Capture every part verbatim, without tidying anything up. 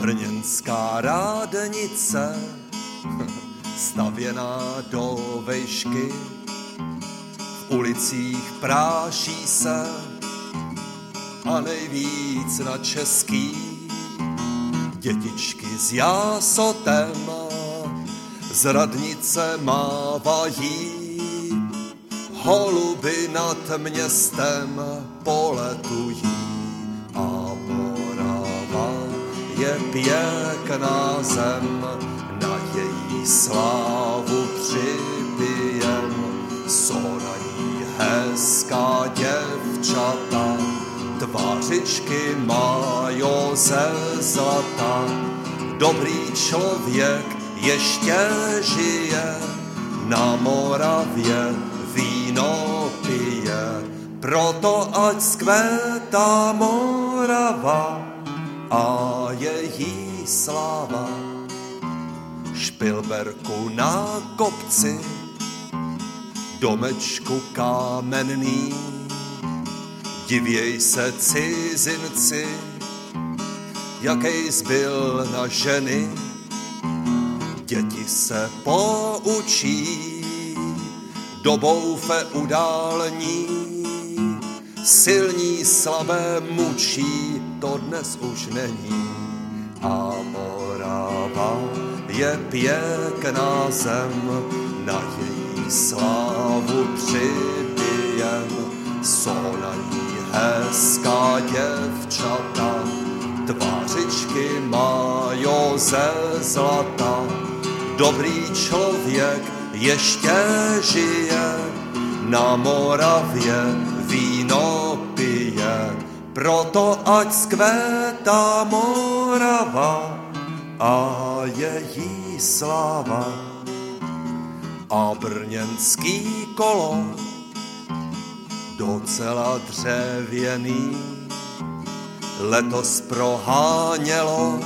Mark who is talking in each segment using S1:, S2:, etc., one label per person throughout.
S1: Brněnská rádnice, stavěná do vejšky, v ulicích práší se a nejvíc na český. Dětičky s jásotem z radnice mávají, holuby nad městem poletují a Morava je pěkná zem, na její slávu připijem, jsou na ní hezká děvčata, tvářičky majo ze zlata. Dobrý člověk ještě žije, na Moravě víno pije, proto ať zkvétá Morava a její sláva. Špilberku na kopci, domečku kámenný, divěj se cizinci, jakej zbyl na ženy. Děti se poučí dobou feudální, silní slabé mučí, to dnes už není. A Morava je pěkná zem, na její slávu připijem, jsou na ní hezká děvčata, tvářičky majo ze zlata. Dobrý člověk ještě žije, na Moravě víno pije, proto ať zkvétá Morava a její sláva. A brněnský kolo, docela dřevěný, letos prohánělo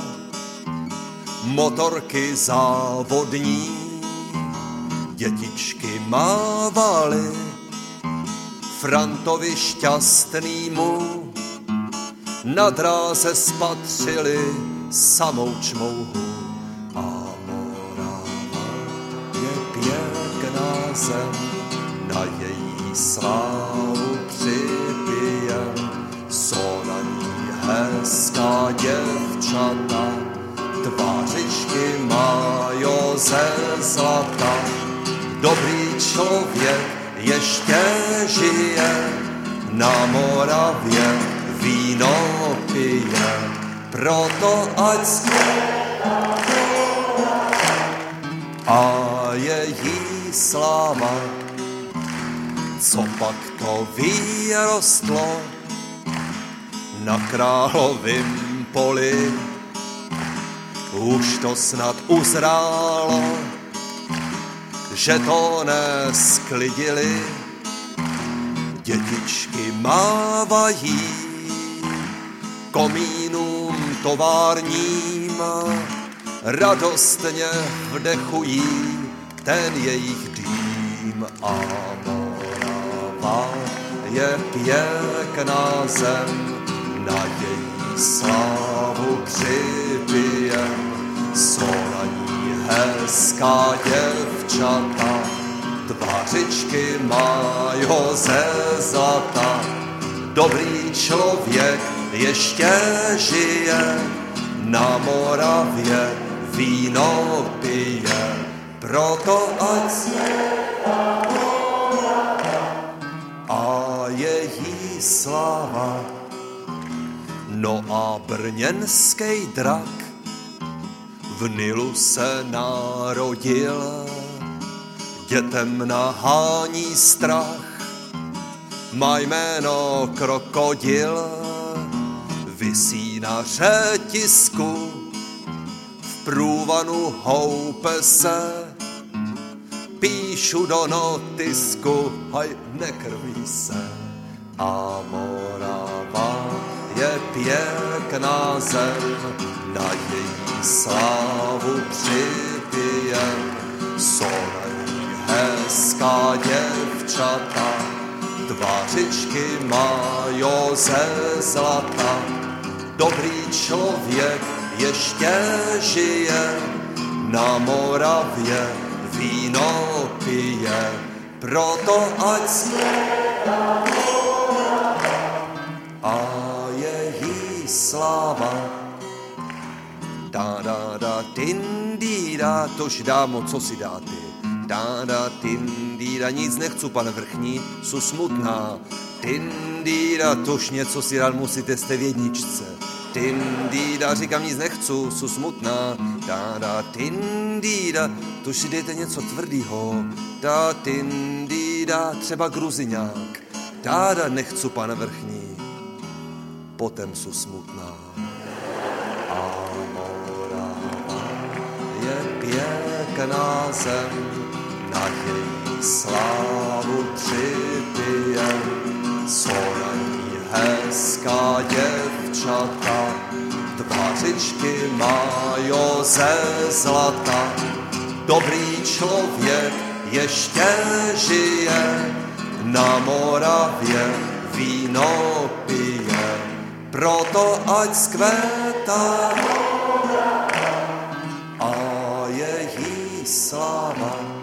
S1: motorky závodní. Dětičky mávaly Frantovi šťastnýmu, na dráze spatřili samou čmouhu. A Morava je pěkná zem, na její slávu připijem, jsou na ní hezká děvčata, tvářičky majo ze zlata. Dobrý člověk ještě žije, na Moravě víno pije, proto ať zkvétá a její sláva. Co pak to vyrostlo na královým poli, už to snad uzrálo, že to nesklidili. Dětičky mávají komínům továrním, radostně vdechují ten jejich dým. A Morava je pěkná zem, na její slávu připijem, jsou na ní hezká děvčata, tvářičky majo ze zlata. Dobrý člověk ještě žije, na Moravě víno pije, proto ať zkvétá Morava a její sláva. No a brněnský drak v Nilu se narodil, dětem nahání strach, má jméno Krokodil, visí na řetisku, v průvanu houpe se, píšu do notisku, haj, nekrví se. A Morava je pěkná zem, na její slávu připijem, jsou na ní hezká děvčata, tvářičky majo ze zlata. Dobrý člověk ještě žije, na Moravě víno pije, proto ať světa a její sláva. Da da da tindíra, tož dámo, co si dáte? Da da tindíra, nic nechcu, pane vrchní, su smutná. Tindíra, tož něco si rád musíte, jste v jedničce. Tindíra, říkám, nic nechcu, su smutná. Da da tindíra, tož si dejte něco tvrdýho. Da tindíra, třeba gruziňák. Da da, nechcu, pane vrchní, potom su smutná. Pěkná zem, na její slávu připije, co na ní hezká děvčata, tvářičky majo ze zlata. Dobrý člověk ještě žije, na Moravě víno pije, proto ať zkvétá její sláva.